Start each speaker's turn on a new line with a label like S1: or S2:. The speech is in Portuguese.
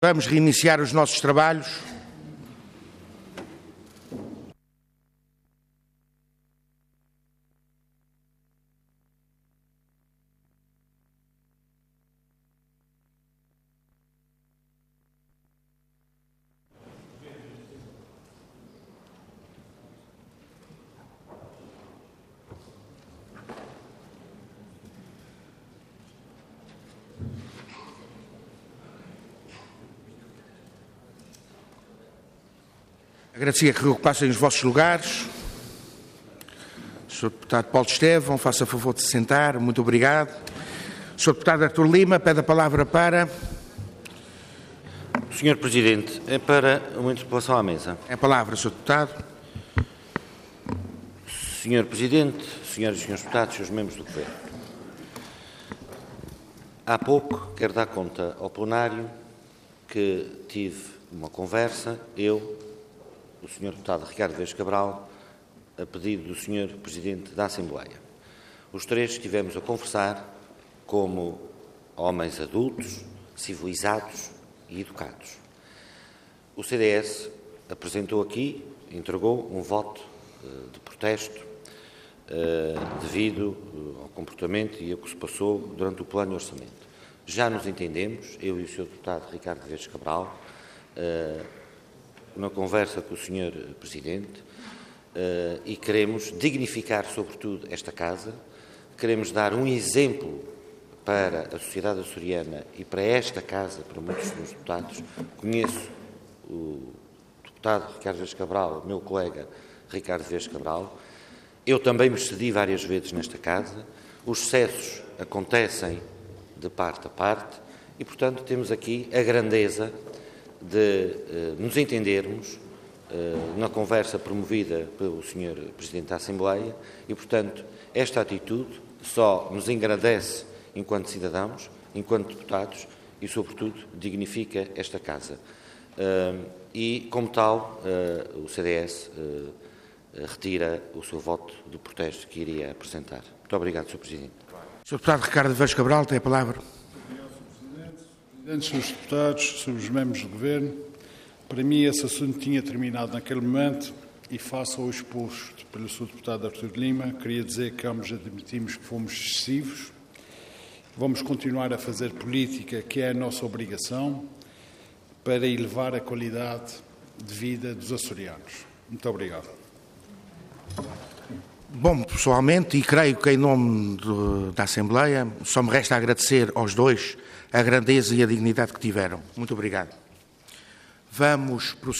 S1: Vamos reiniciar os nossos trabalhos. Agradecia que ocupassem os vossos lugares. Sr. Deputado Paulo Estevão, faça favor de se sentar. Muito obrigado. Sr. Deputado Artur Lima, pede a palavra para...
S2: Sr. Presidente, é para uma interpelação à mesa.
S1: É a palavra, Sr. Deputado.
S2: Sr. Presidente, Senhoras e Senhores Deputados, Srs. Membros do Governo. Há pouco quero dar conta ao plenário que tive uma conversa, o Sr. Deputado Ricardo Vez Cabral, a pedido do Sr. Presidente da Assembleia. Os três estivemos a conversar como homens adultos, civilizados e educados. O CDS apresentou aqui, entregou um voto de protesto devido ao comportamento e ao que se passou durante o plano de orçamento. Já nos entendemos, eu e o Sr. Deputado Ricardo Vez Cabral, uma conversa com o Sr. Presidente, e queremos dignificar, sobretudo, esta Casa, queremos dar um exemplo para a sociedade açoriana e para esta Casa, para muitos dos deputados. Conheço o deputado Ricardo Vez Cabral, meu colega Ricardo Vez Cabral. Eu também me excedi várias vezes nesta Casa. Os excessos acontecem de parte a parte e, portanto, temos aqui a grandeza de nos entendermos na conversa promovida pelo Sr. Presidente da Assembleia e, portanto, esta atitude só nos engrandece enquanto cidadãos, enquanto deputados e, sobretudo, dignifica esta Casa. E, como tal, o CDS retira o seu voto de protesto que iria apresentar. Muito obrigado, Sr. Presidente.
S1: Sr. Deputado Ricardo Vez Cabral, tem a palavra.
S3: Presidente, Srs. Deputados, Srs. Membros do Governo, para mim esse assunto tinha terminado naquele momento e face ao exposto pelo Sr. Deputado Artur Lima, queria dizer que ambos admitimos que fomos excessivos, vamos continuar a fazer política, que é a nossa obrigação, para elevar a qualidade de vida dos açorianos. Muito obrigado.
S1: Bom, pessoalmente, e creio que em nome da Assembleia, só me resta agradecer aos dois a grandeza e a dignidade que tiveram. Muito obrigado. Vamos prosseguir.